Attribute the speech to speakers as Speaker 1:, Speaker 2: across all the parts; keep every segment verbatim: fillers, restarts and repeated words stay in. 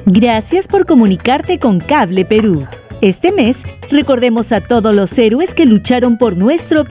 Speaker 1: Gracias por comunicarte con Cable Perú. Este mes, recordemos a todos los héroes que lucharon por nuestro...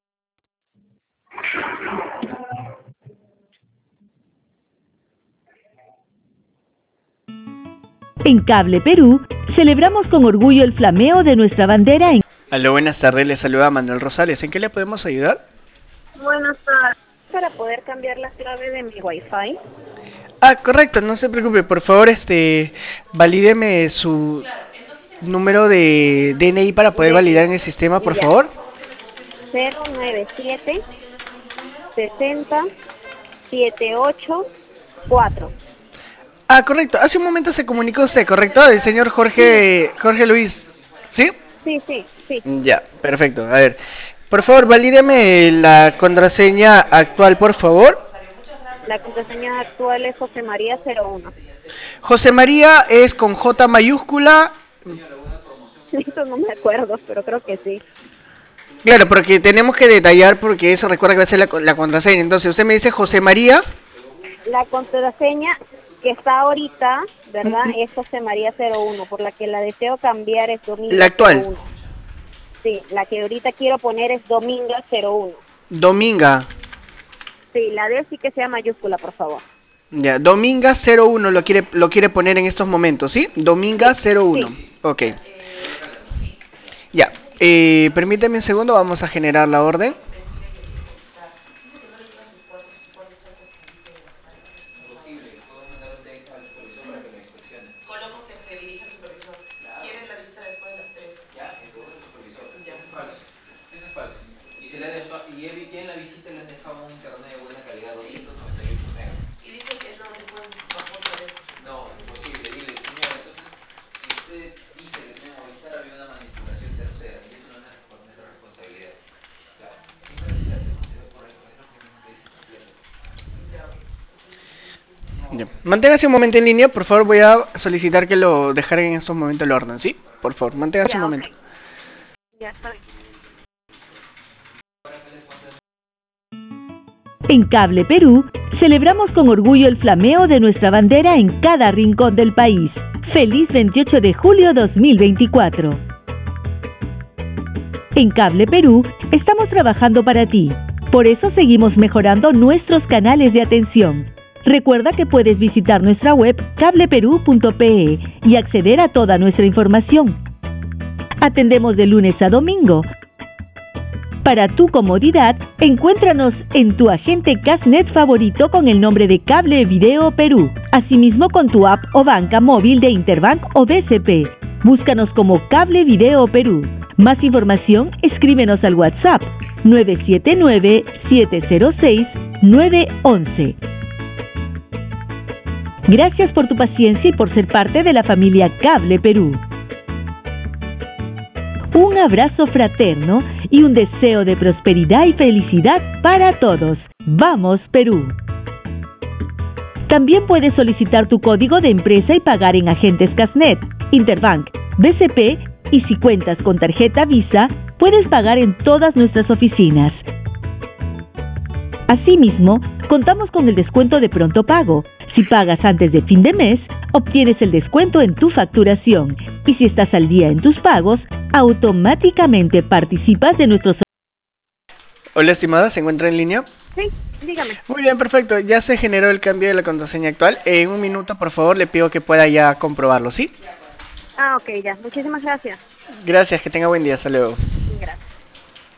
Speaker 1: En Cable Perú, celebramos con orgullo el flameo de nuestra bandera en...
Speaker 2: Aló, buenas tardes, les saluda Manuel Rosales. ¿En qué le podemos ayudar?
Speaker 3: Buenas tardes. Para poder cambiar la clave de mi Wi-Fi.
Speaker 2: Ah, correcto, no se preocupe. Por favor, este, valídeme su número de D N I para poder validar en el sistema, por favor.
Speaker 3: cero nueve siete sesenta setenta y ocho cuatro.
Speaker 2: Ah, correcto. Hace un momento se comunicó usted, ¿correcto? El señor Jorge, Jorge Luis. ¿Sí?
Speaker 3: Sí, sí, sí.
Speaker 2: Ya, perfecto. A ver, por favor, valídeme la contraseña actual, por favor.
Speaker 3: La contraseña actual es José María cero uno.
Speaker 2: José María es con J mayúscula.
Speaker 3: Eso no me acuerdo, pero creo que sí.
Speaker 2: Claro, porque tenemos que detallar porque eso recuerda que va a ser la, la contraseña. Entonces, usted me dice José María.
Speaker 3: La contraseña que está ahorita, ¿verdad?
Speaker 2: Uh-huh.
Speaker 3: Es José María cero uno, por la que la deseo cambiar es Dominga.
Speaker 2: La actual.
Speaker 3: cero uno. Sí, la que ahorita quiero poner es Dominga cero uno.
Speaker 2: Dominga.
Speaker 3: Sí, la D sí que sea mayúscula, por favor.
Speaker 2: Ya, Dominga cero uno lo quiere lo quiere poner en estos momentos, ¿sí? Dominga cero uno.
Speaker 3: Sí.
Speaker 2: Ok. Ya, eh, permíteme un segundo, vamos a generar la orden.
Speaker 4: Y Evi tiene la visita y les dejaba un internet de buena calidad, doscientos noventa y ocho megas. Y dice que no se pueden bajar por eso. No, imposible, dile, señora, entonces, si usted dice que tiene Movistar, había una manipulación tercera, y eso no es nuestra, nuestra responsabilidad. Claro, simplemente se hace, no se ve por eso, es lo que nos dice completo.
Speaker 2: Ya. Manténgase un momento en línea, por favor, voy a solicitar que lo dejaran en estos momentos el orden, ¿sí? Por favor, manténgase
Speaker 3: Ya,
Speaker 2: un momento.
Speaker 3: Okay. Ya está.
Speaker 1: En Cable Perú, celebramos con orgullo el flameo de nuestra bandera en cada rincón del país. ¡Feliz veintiocho de julio dos mil veinticuatro! En Cable Perú, estamos trabajando para ti. Por eso seguimos mejorando nuestros canales de atención. Recuerda que puedes visitar nuestra web cable perú punto pe y acceder a toda nuestra información. Atendemos de lunes a domingo. Para tu comodidad, encuéntranos en tu agente Casnet favorito con el nombre de Cable Video Perú. Asimismo con tu app o banca móvil de Interbank o B C P. Búscanos como Cable Video Perú. Más información, escríbenos al WhatsApp nueve siete nueve, siete cero seis, nueve uno uno. Gracias por tu paciencia y por ser parte de la familia Cable Perú. Un abrazo fraterno y un deseo de prosperidad y felicidad para todos. ¡Vamos, Perú! También puedes solicitar tu código de empresa y pagar en agentes Casnet, Interbank, B C P y si cuentas con tarjeta Visa, puedes pagar en todas nuestras oficinas. Asimismo, contamos con el descuento de pronto pago. Si pagas antes de fin de mes, obtienes el descuento en tu facturación. Y si estás al día en tus pagos, automáticamente participas de nuestros...
Speaker 2: Hola, estimada, ¿se encuentra en línea?
Speaker 3: Sí, dígame.
Speaker 2: Muy bien, perfecto. Ya se generó el cambio de la contraseña actual. En un minuto, por favor, le pido que pueda ya comprobarlo, ¿sí?
Speaker 3: Ah, ok, ya. Muchísimas gracias.
Speaker 2: Gracias, que tenga buen día. Hasta luego.